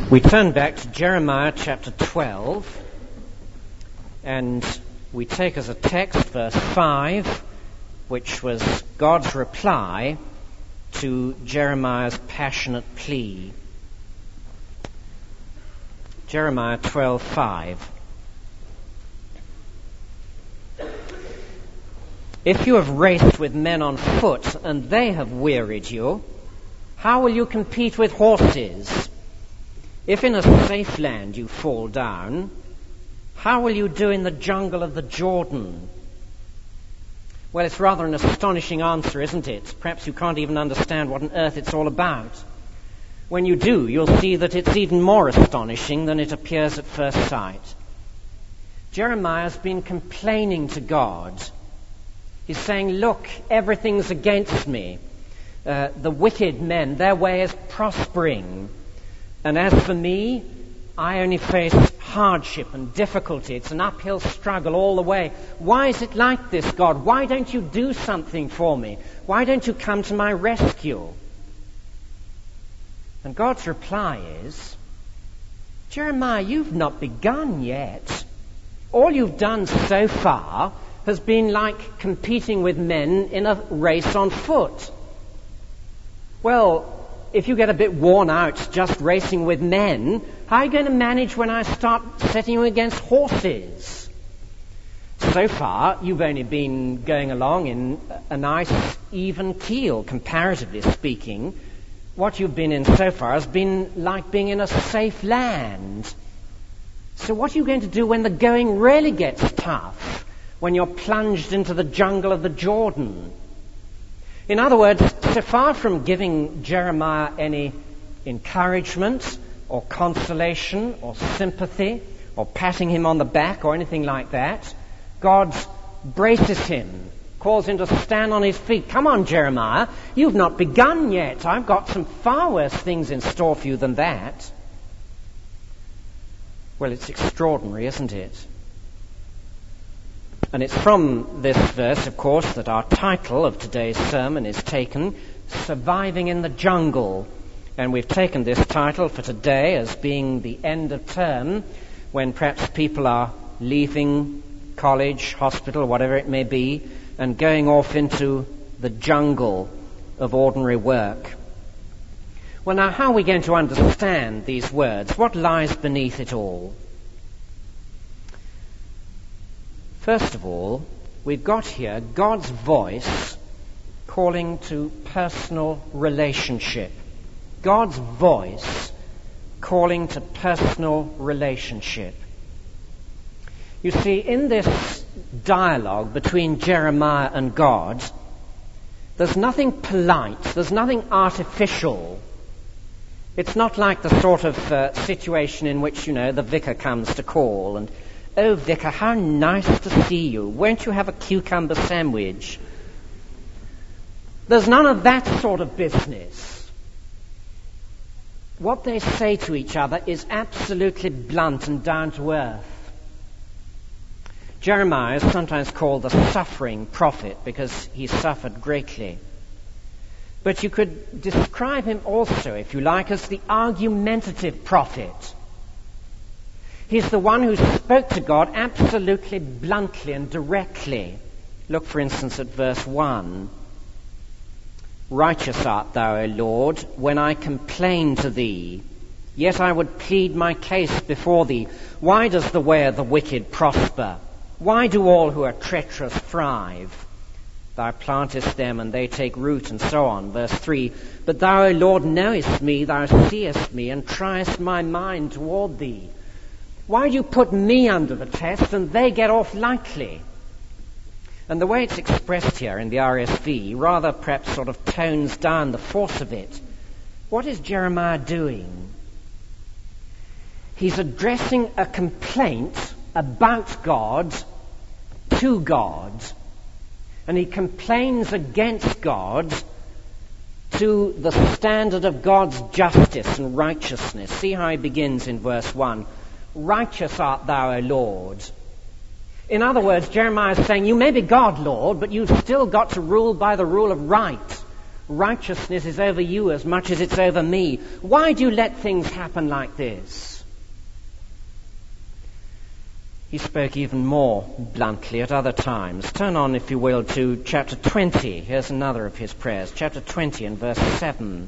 We turn back to Jeremiah chapter 12, and we take as a text verse 5, which was God's reply to Jeremiah's passionate plea. Jeremiah 12:5. If you have raced with men on foot and they have wearied you, how will you compete with horses? If in a safe land you fall down, how will you do in the jungle of the Jordan? Well, it's rather an astonishing answer, isn't it? Perhaps you can't even understand what on earth it's all about. When you do, you'll see that it's even more astonishing than it appears at first sight. Jeremiah's been complaining to God. He's saying, look, everything's against me. The wicked men, their way is prospering. And as for me, I only face hardship and difficulty. It's an uphill struggle all the way. Why is it like this, God? Why don't you do something for me? Why don't you come to my rescue? And God's reply is, Jeremiah, you've not begun yet. All you've done so far has been like competing with men in a race on foot. Well, if you get a bit worn out just racing with men, how are you going to manage when I start setting you against horses? So far, you've only been going along in a nice, even keel, comparatively speaking. What you've been in so far has been like being in a safe land. So what are you going to do when the going really gets tough? When you're plunged into the jungle of the Jordan? In other words, so far from giving Jeremiah any encouragement or consolation or sympathy or patting him on the back or anything like that, God braces him, calls him to stand on his feet. Come on, Jeremiah, you've not begun yet. I've got some far worse things in store for you than that. Well, it's extraordinary, isn't it? And it's from this verse, of course, that our title of today's sermon is taken, Surviving in the Jungle. And we've taken this title for today as being the end of term, when perhaps people are leaving college, hospital, whatever it may be, and going off into the jungle of ordinary work. Well, now, how are we going to understand these words? What lies beneath it all? First of all, we've got here God's voice calling to personal relationship. God's voice calling to personal relationship. You see, in this dialogue between Jeremiah and God, there's nothing polite, there's nothing artificial. It's not like the sort of situation in which, the vicar comes to call and, oh, vicar, how nice to see you. Won't you have a cucumber sandwich? There's none of that sort of business. What they say to each other is absolutely blunt and down to earth. Jeremiah is sometimes called the suffering prophet because he suffered greatly. But you could describe him also, if you like, as the argumentative prophet. He's the one who spoke to God absolutely bluntly and directly. Look, for instance, at verse 1. Righteous art thou, O Lord, when I complain to thee. Yet I would plead my case before thee. Why does the way of the wicked prosper? Why do all who are treacherous thrive? Thou plantest them and they take root, and so on. Verse 3. But thou, O Lord, knowest me, thou seest me, and triest my mind toward thee. Why do you put me under the test and they get off lightly? And the way it's expressed here in the RSV rather perhaps sort of tones down the force of it. What is Jeremiah doing? He's addressing a complaint about God to God. And he complains against God to the standard of God's justice and righteousness. See how he begins in verse 1. Righteous art thou, O Lord. In other words, Jeremiah is saying, you may be God, Lord, but you've still got to rule by the rule of right. righteousness is over you as much as it's over me. Why do you let things happen like this? He spoke even more bluntly at other times. Turn on, if you will, to chapter 20. Here's another of his prayers. Chapter 20 and verse 7.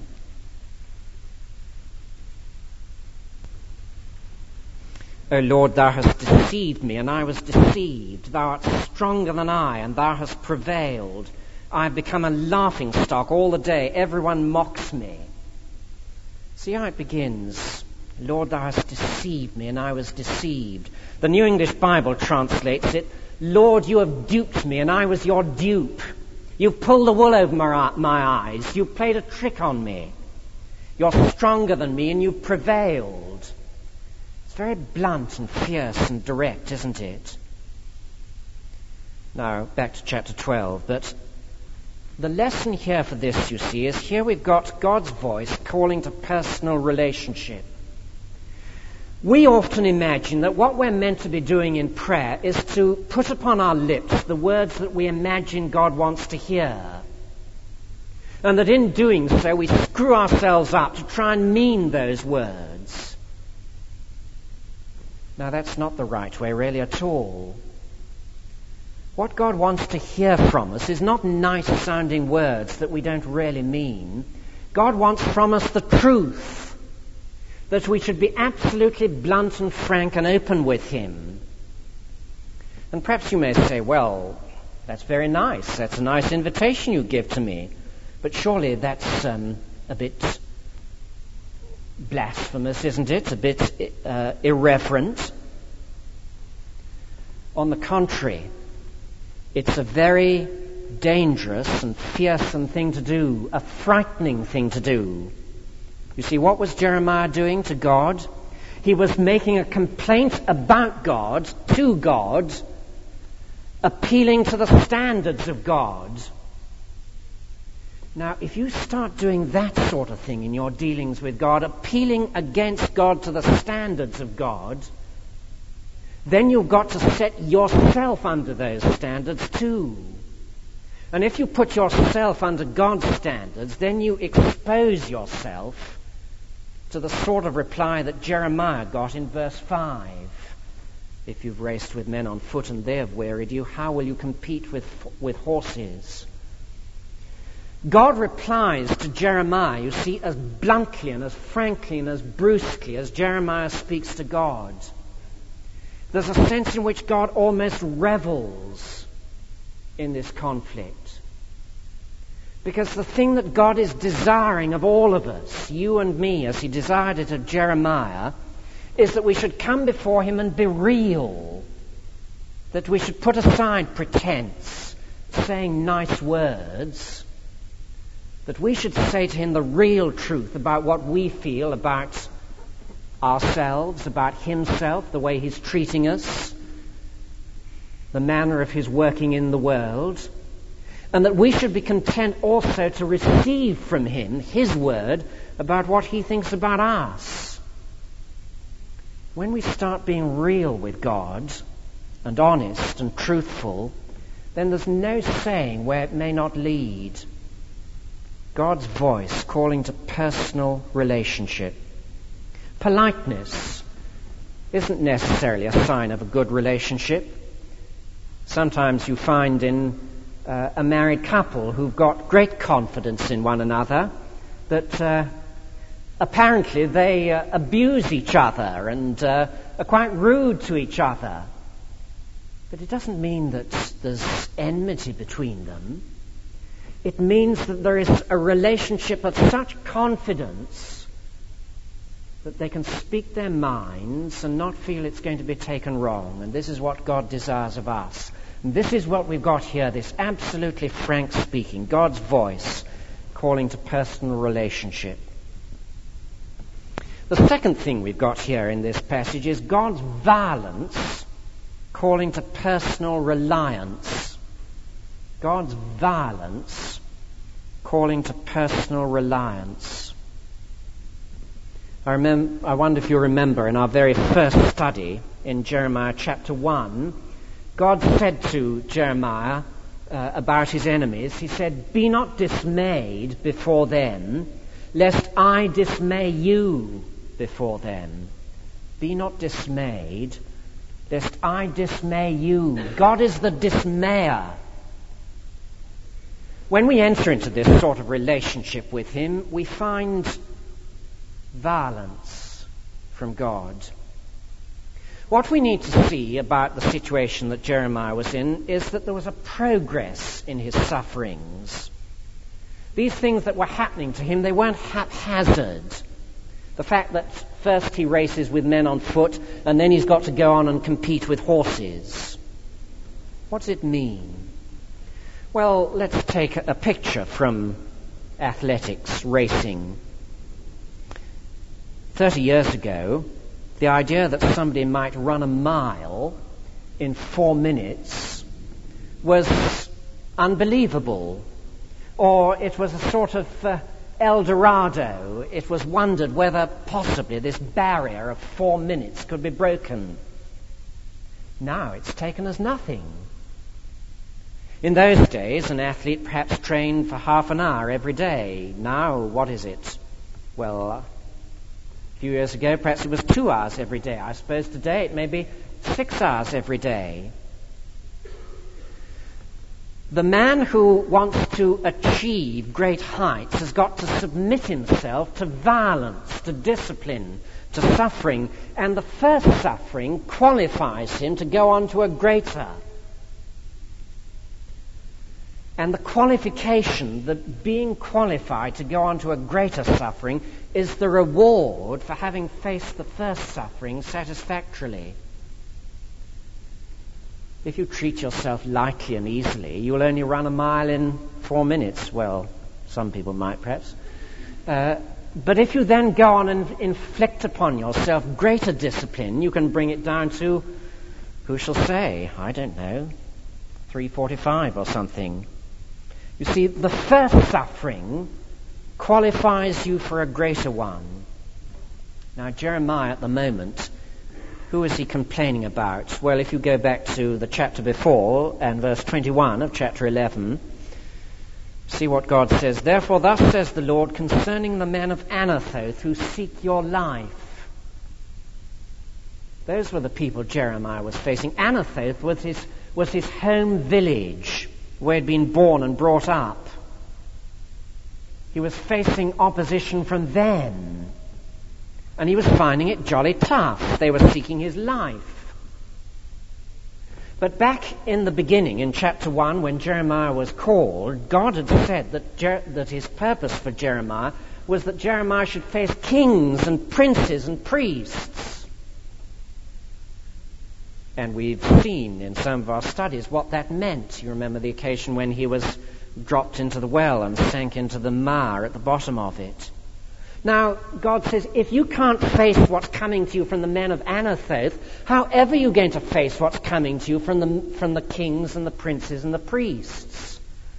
O Lord, thou hast deceived me, and I was deceived. Thou art stronger than I, and thou hast prevailed. I have become a laughingstock all the day. Everyone mocks me. See how it begins. Lord, thou hast deceived me, and I was deceived. The New English Bible translates it, Lord, you have duped me, and I was your dupe. You've pulled the wool over my eyes. You've played a trick on me. You're stronger than me, and you've prevailed. It's very blunt and fierce and direct, isn't it? Now, back to chapter 12. But the lesson here for this, you see, is here we've got God's voice calling to personal relationship. We often imagine that what we're meant to be doing in prayer is to put upon our lips the words that we imagine God wants to hear. And that in doing so, we screw ourselves up to try and mean those words. Now, that's not the right way, really, at all. What God wants to hear from us is not nice-sounding words that we don't really mean. God wants from us the truth. That we should be absolutely blunt and frank and open with Him. And perhaps you may say, well, that's very nice. That's a nice invitation you give to me. But surely that's a bit blasphemous, isn't it? A bit irreverent. On the contrary, it's a very dangerous and fearsome thing to do, a frightening thing to do. You see, what was Jeremiah doing to God? He was making a complaint about God, to God, appealing to the standards of God. Now, if you start doing that sort of thing in your dealings with God, appealing against God to the standards of God, then you've got to set yourself under those standards too. And if you put yourself under God's standards, then you expose yourself to the sort of reply that Jeremiah got in verse 5. If you've raced with men on foot and they have wearied you, how will you compete with horses? God replies to Jeremiah, you see, as bluntly and as frankly and as brusquely as Jeremiah speaks to God. There's a sense in which God almost revels in this conflict. Because the thing that God is desiring of all of us, you and me, as He desired it of Jeremiah, is that we should come before Him and be real. That we should put aside pretense, saying nice words. That we should say to Him the real truth about what we feel about ourselves, about Himself, the way He's treating us, the manner of His working in the world. And that we should be content also to receive from Him His word about what He thinks about us. When we start being real with God and honest and truthful, then there's no saying where it may not lead. God's voice calling to personal relationship. Politeness isn't necessarily a sign of a good relationship. Sometimes you find in a married couple who've got great confidence in one another, that apparently they abuse each other and are quite rude to each other. But it doesn't mean that there's enmity between them. It means that there is a relationship of such confidence that they can speak their minds and not feel it's going to be taken wrong. And this is what God desires of us. And this is what we've got here, this absolutely frank speaking, God's voice calling to personal relationship. The second thing we've got here in this passage is God's violence calling to personal reliance. God's violence calling to personal reliance. I wonder if you remember in our very first study in Jeremiah chapter 1, God said to Jeremiah, about his enemies, he said, "Be not dismayed before them, lest I dismay you before them." Be not dismayed, lest I dismay you. God is the dismayer. When we enter into this sort of relationship with him, we find violence from God. What we need to see about the situation that Jeremiah was in is that there was a progress in his sufferings. These things that were happening to him, they weren't haphazard. The fact that first he races with men on foot and then he's got to go on and compete with horses. What does it mean? Well, let's take a picture from athletics, racing. 30 years ago, the idea that somebody might run a mile in 4 minutes was unbelievable. Or it was a sort of El Dorado. It was wondered whether possibly this barrier of 4 minutes could be broken. Now it's taken as nothing. In those days, an athlete perhaps trained for half an hour every day. Now, what is it? Well, a few years ago, perhaps it was 2 hours every day. I suppose today it may be 6 hours every day. The man who wants to achieve great heights has got to submit himself to violence, to discipline, to suffering, and the first suffering qualifies him to go on to a greater. And the qualification, the being qualified to go on to a greater suffering, is the reward for having faced the first suffering satisfactorily. If you treat yourself lightly and easily, you'll only run a mile in 4 minutes. Well, some people might perhaps. But if you then go on and inflict upon yourself greater discipline, you can bring it down to, who shall say, I don't know, 3:45 or something. You see, the first suffering qualifies you for a greater one. Now, Jeremiah at the moment, who is he complaining about? Well, if you go back to the chapter before and verse 21 of chapter 11, see what God says. "Therefore thus says the Lord concerning the men of Anathoth who seek your life." Those were the people Jeremiah was facing. Anathoth was his home village where he'd been born and brought up. He was facing opposition from them. And he was finding it jolly tough. They were seeking his life. But back in the beginning, in chapter 1, when Jeremiah was called, God had said that his purpose for Jeremiah was that Jeremiah should face kings and princes and priests. And we've seen in some of our studies what that meant. You remember the occasion when he was dropped into the well and sank into the mire at the bottom of it. Now, God says, if you can't face what's coming to you from the men of Anathoth, however are you going to face what's coming to you from the kings and the princes and the priests?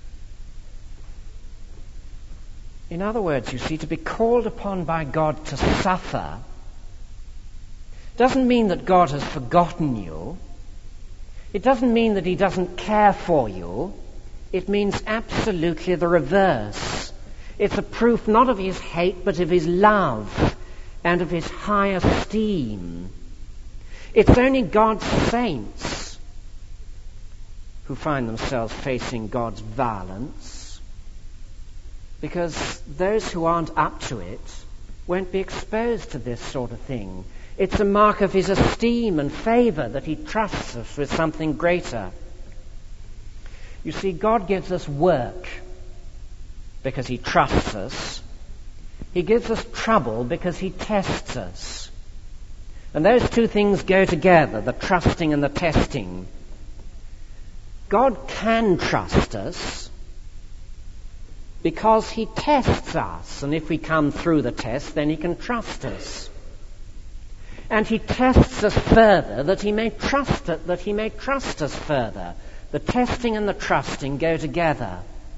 In other words, you see, to be called upon by God to suffer doesn't mean that God has forgotten you. It doesn't mean that he doesn't care for you. It means absolutely the reverse. It's a proof not of his hate, but of his love and of his high esteem. It's only God's saints who find themselves facing God's violence, because those who aren't up to it won't be exposed to this sort of thing. It's a mark of his esteem and favor that he trusts us with something greater. You see, God gives us work because he trusts us. He gives us trouble because he tests us. And those two things go together, the trusting and the testing. God can trust us because he tests us. And if we come through the test, then he can trust us. And he tests us further that he may trust us further. The testing and the trusting go together.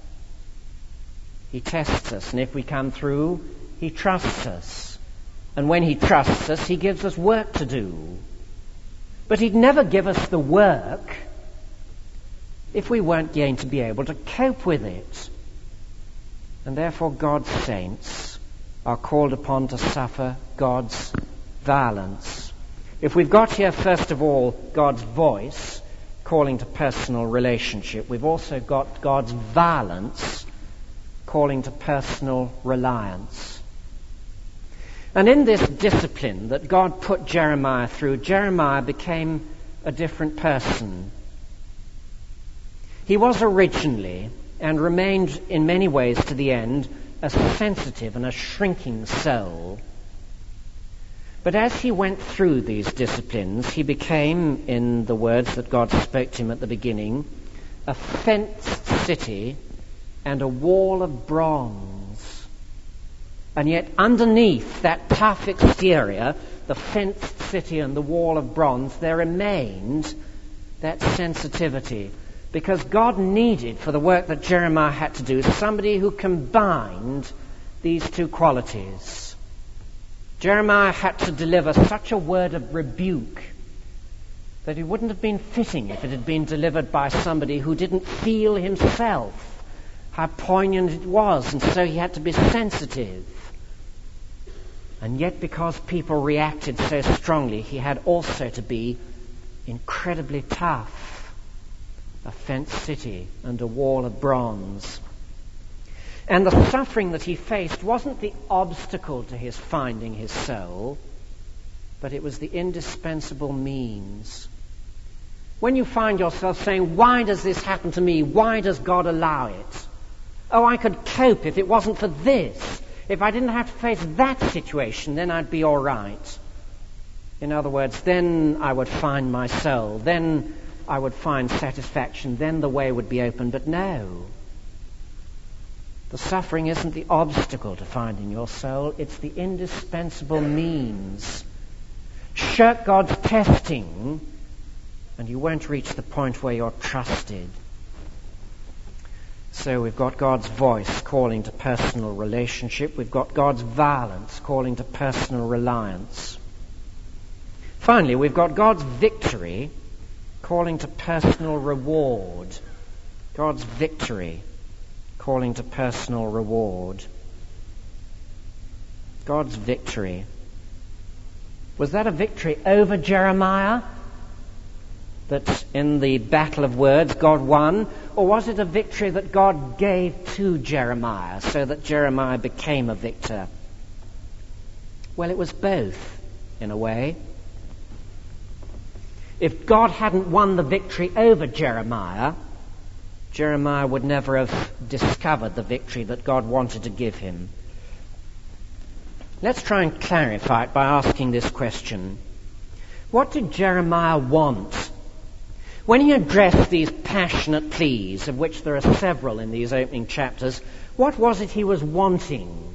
He tests us, and if we come through, he trusts us. And when he trusts us, he gives us work to do. But he'd never give us the work if we weren't going to be able to cope with it. And therefore God's saints are called upon to suffer God's violence. If we've got here, first of all, God's voice calling to personal relationship, we've also got God's violence calling to personal reliance. And in this discipline that God put Jeremiah through, Jeremiah became a different person. He was originally, and remained in many ways to the end, a sensitive and a shrinking soul. But as he went through these disciplines, he became, in the words that God spoke to him at the beginning, a fenced city and a wall of bronze. And yet underneath that tough exterior, the fenced city and the wall of bronze, there remained that sensitivity. Because God needed, for the work that Jeremiah had to do, somebody who combined these two qualities. Jeremiah had to deliver such a word of rebuke that it wouldn't have been fitting if it had been delivered by somebody who didn't feel himself how poignant it was, and so he had to be sensitive. And yet, because people reacted so strongly, he had also to be incredibly tough. A fenced city and a wall of bronze. And the suffering that he faced wasn't the obstacle to his finding his soul, but it was the indispensable means. When you find yourself saying, why does this happen to me? Why does God allow it? Oh, I could cope if it wasn't for this. If I didn't have to face that situation, then I'd be all right. In other words, then I would find my soul. Then I would find satisfaction. Then the way would be open. But no. The suffering isn't the obstacle to finding your soul. It's the indispensable means. Shirk God's testing, and you won't reach the point where you're trusted. So we've got God's voice calling to personal relationship. We've got God's violence calling to personal reliance. Finally, we've got God's victory calling to personal reward. God's victory calling to personal reward. God's victory. Was that a victory over Jeremiah? That in the battle of words God won? Or was it a victory that God gave to Jeremiah so that Jeremiah became a victor? Well, it was both, in a way. If God hadn't won the victory over Jeremiah, Jeremiah would never have discovered the victory that God wanted to give him. Let's try and clarify it by asking this question. What did Jeremiah want? When he addressed these passionate pleas, of which there are several in these opening chapters, what was it he was wanting?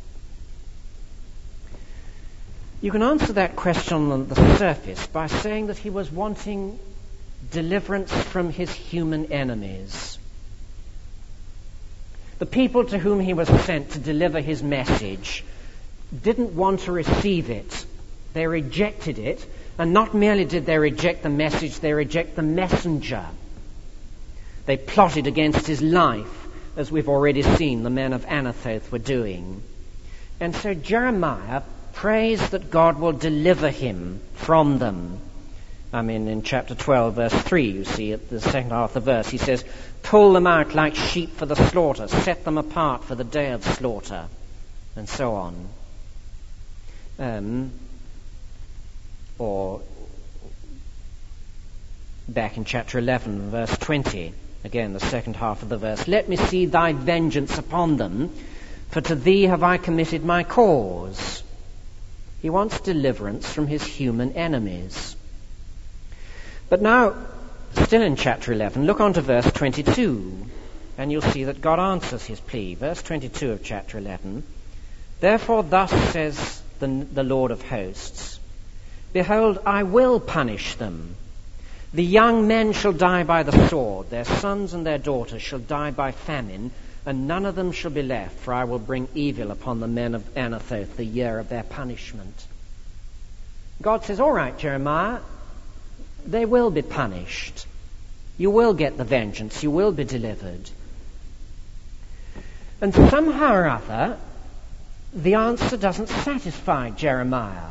You can answer that question on the surface by saying that he was wanting deliverance from his human enemies. The people to whom he was sent to deliver his message didn't want to receive it. They rejected it. And not merely did they reject the message, they reject the messenger. They plotted against his life, as we've already seen the men of Anathoth were doing. And so Jeremiah prays that God will deliver him from them. In chapter 12, verse 3, you see at the second half of the verse, he says, pull them out like sheep for the slaughter, set them apart for the day of slaughter, and so on. Or back in chapter 11, verse 20, again the second half of the verse, let me see thy vengeance upon them, for to thee have I committed my cause. He wants deliverance from his human enemies. But now, still in chapter 11, look on to verse 22, and you'll see that God answers his plea. Verse 22 of chapter 11, therefore thus says the Lord of hosts, behold, I will punish them. The young men shall die by the sword, their sons and their daughters shall die by famine, and none of them shall be left, for I will bring evil upon the men of Anathoth the year of their punishment. God says, all right, Jeremiah, they will be punished. You will get the vengeance. You will be delivered. And somehow or other, the answer doesn't satisfy Jeremiah.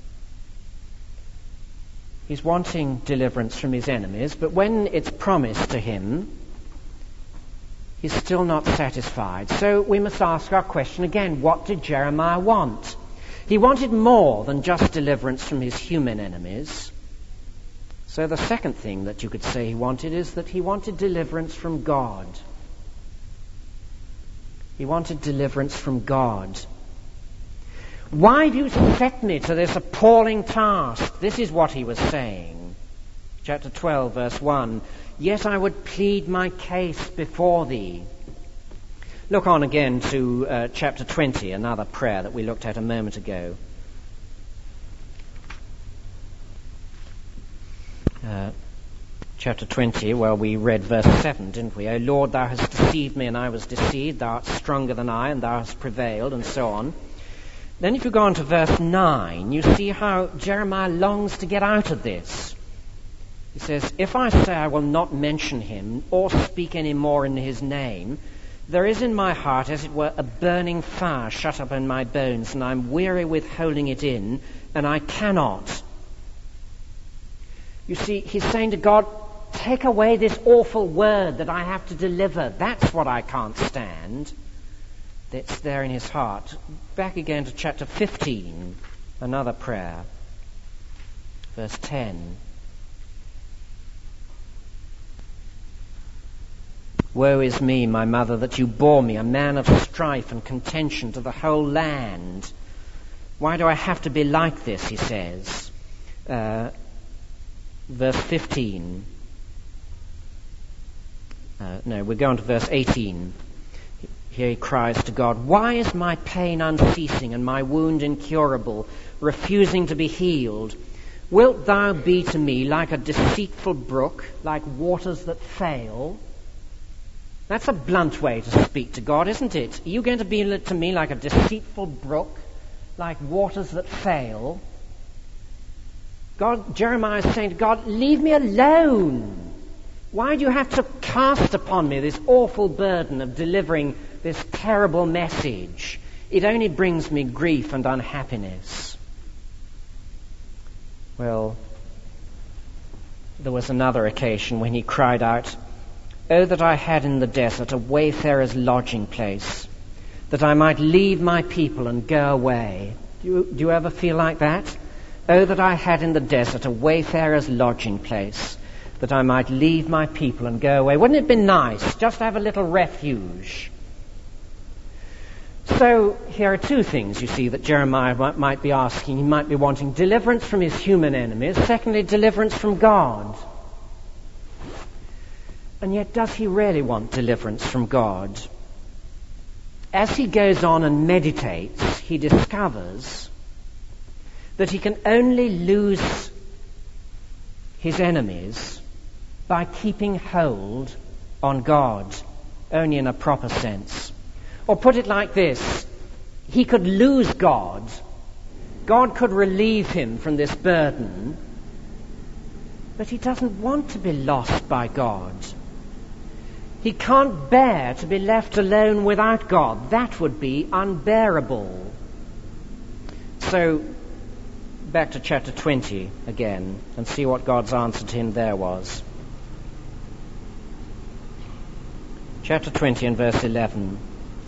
He's wanting deliverance from his enemies, but when it's promised to him, he's still not satisfied. So we must ask our question again, what did Jeremiah want? He wanted more than just deliverance from his human enemies. So the second thing that you could say he wanted is that he wanted deliverance from God. He wanted deliverance from God. Why have you set me to this appalling task? This is what he was saying. Chapter 12, verse 1. Yet I would plead my case before thee. Look on again to chapter 20, another prayer that we looked at a moment ago. Chapter 20, well, we read verse 7, didn't we? O Lord, thou hast deceived me, and I was deceived. Thou art stronger than I, and thou hast prevailed, and so on. Then if you go on to verse 9, you see how Jeremiah longs to get out of this. He says, if I say I will not mention him, or speak any more in his name, there is in my heart, as it were, a burning fire shut up in my bones, and I'm weary with holding it in, and I cannot. You see, he's saying to God, take away this awful word that I have to deliver. That's what I can't stand. That's there in his heart. Back again to chapter 15, another prayer. Verse 10. Woe is me, my mother, that you bore me, a man of strife and contention to the whole land. Why do I have to be like this, he says. Verse 15. We're going to verse 18. Here he cries to God, why is my pain unceasing and my wound incurable, refusing to be healed? Wilt thou be to me like a deceitful brook, like waters that fail? That's a blunt way to speak to God, isn't it? Are you going to be to me like a deceitful brook, like waters that fail? Jeremiah is saying to God, leave me alone. Why do you have to cast upon me this awful burden of delivering this terrible message? It only brings me grief and unhappiness. Well, there was another occasion when he cried out, oh, that I had in the desert a wayfarer's lodging place, that I might leave my people and go away. Do you ever feel like that? Oh, that I had in the desert a wayfarer's lodging place, that I might leave my people and go away. Wouldn't it be nice just to have a little refuge? So here are two things, you see, that Jeremiah might be asking. He might be wanting deliverance from his human enemies. Secondly, deliverance from God. And yet, does he really want deliverance from God? As he goes on and meditates, he discovers that he can only lose his enemies by keeping hold on God, only in a proper sense. Or put it like this, he could lose God. God could relieve him from this burden, but he doesn't want to be lost by God. He can't bear to be left alone without God. That would be unbearable. So, back to chapter 20 again and see what God's answer to him there was. Chapter 20 and verse 11.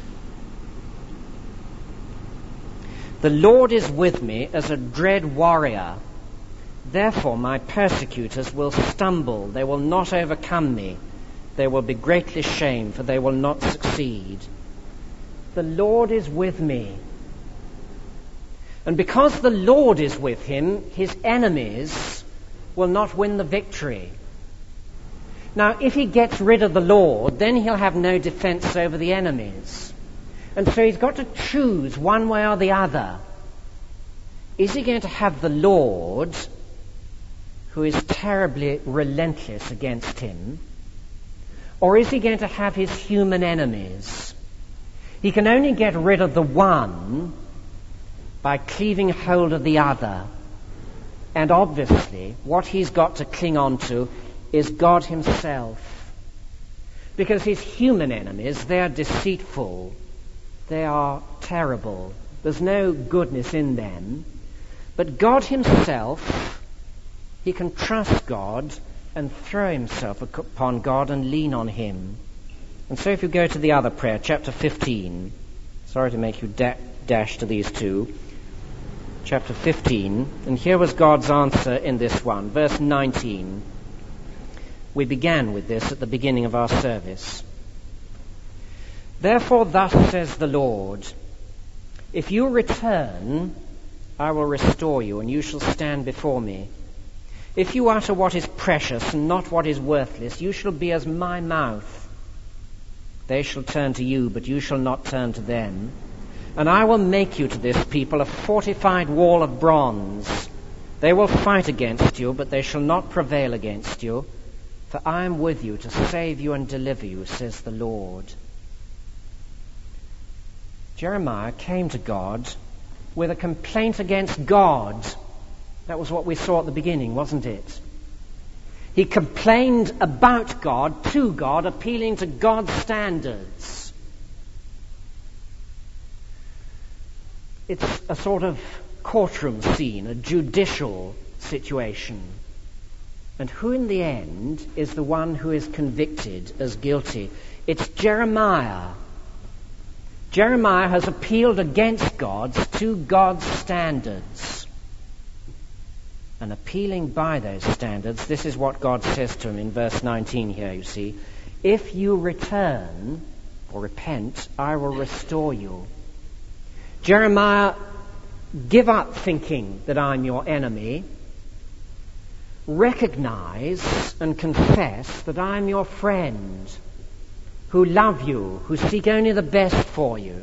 The Lord is with me as a dread warrior. Therefore my persecutors will stumble. They will not overcome me. They will be greatly shamed, for they will not succeed. The Lord is with me. And because the Lord is with him, his enemies will not win the victory. Now, if he gets rid of the Lord, then he'll have no defense over the enemies. And so he's got to choose one way or the other. Is he going to have the Lord, who is terribly relentless against him, or is he going to have his human enemies? He can only get rid of the one by cleaving hold of the other. And obviously, what he's got to cling on to is God himself. Because his human enemies, they're deceitful. They are terrible. There's no goodness in them. But God himself, he can trust God and throw himself upon God and lean on him. And so if you go to the other prayer, chapter 15, sorry to make you dash to these two, chapter 15, and here was God's answer in this one, verse 19. We began with this at the beginning of our service. Therefore thus says the Lord, if you return, I will restore you, and you shall stand before me. If you utter what is precious and not what is worthless, you shall be as my mouth. They shall turn to you, but you shall not turn to them. And I will make you to this people a fortified wall of bronze. They will fight against you, but they shall not prevail against you. For I am with you to save you and deliver you, says the Lord. Jeremiah came to God with a complaint against God. That was what we saw at the beginning, wasn't it? He complained about God, to God, appealing to God's standards. It's a sort of courtroom scene, a judicial situation. And who in the end is the one who is convicted as guilty? It's Jeremiah. Jeremiah has appealed against God to God's standards. And appealing by those standards, this is what God says to him in verse 19 here, you see. If you return or repent, I will restore you. Jeremiah, give up thinking that I'm your enemy. Recognize and confess that I'm your friend who love you, who seek only the best for you.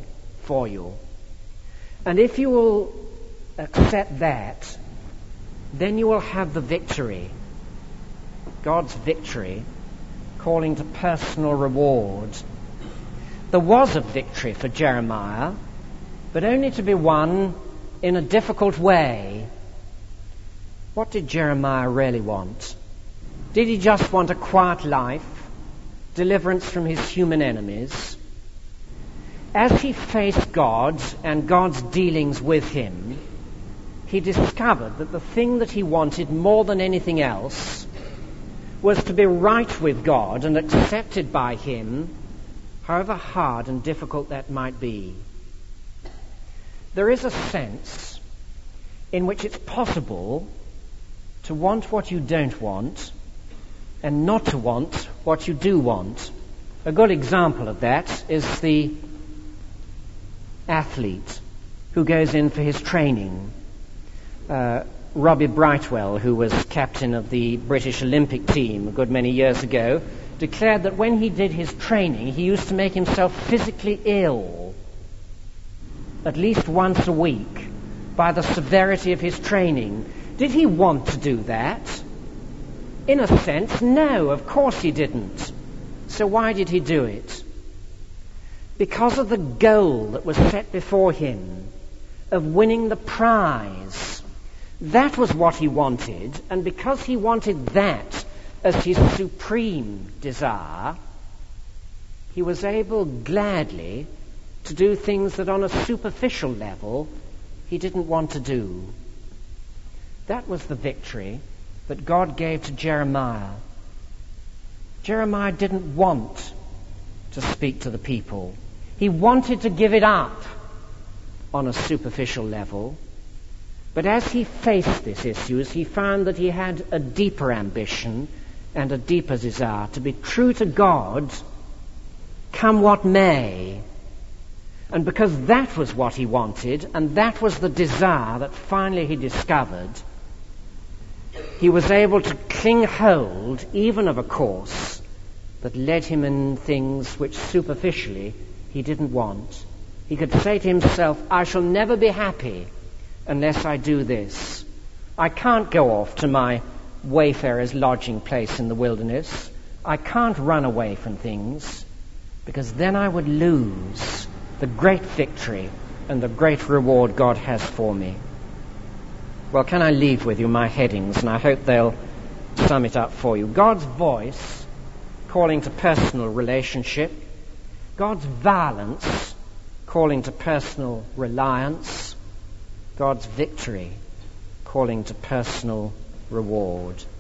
And if you will accept that, then you will have the victory, God's victory, calling to personal reward. There was a victory for Jeremiah, but only to be won in a difficult way. What did Jeremiah really want? Did he just want a quiet life, deliverance from his human enemies? As he faced God and God's dealings with him, he discovered that the thing that he wanted more than anything else was to be right with God and accepted by him, however hard and difficult that might be. There is a sense in which it's possible to want what you don't want and not to want what you do want. A good example of that is the athlete who goes in for his training. Robbie Brightwell, who was captain of the British Olympic team a good many years ago, declared that when he did his training, he used to make himself physically ill at least once a week by the severity of his training. Did he want to do that? In a sense, no, of course he didn't. So why did he do it? Because of the goal that was set before him of winning the prize. That was what he wanted, and because he wanted that as his supreme desire, he was able gladly to do things that on a superficial level he didn't want to do. That was the victory that God gave to Jeremiah. Jeremiah didn't want to speak to the people. He wanted to give it up on a superficial level. But as he faced these issues, he found that he had a deeper ambition and a deeper desire to be true to God, come what may. And because that was what he wanted, and that was the desire that finally he discovered, he was able to cling hold even of a course that led him in things which superficially he didn't want. He could say to himself, I shall never be happy unless I do this. I can't go off to my wayfarer's lodging place in the wilderness. I can't run away from things, because then I would lose the great victory and the great reward God has for me. Well, can I leave with you my headings, and I hope they'll sum it up for you. God's voice calling to personal relationship. God's violence calling to personal reliance. God's victory calling to personal reward.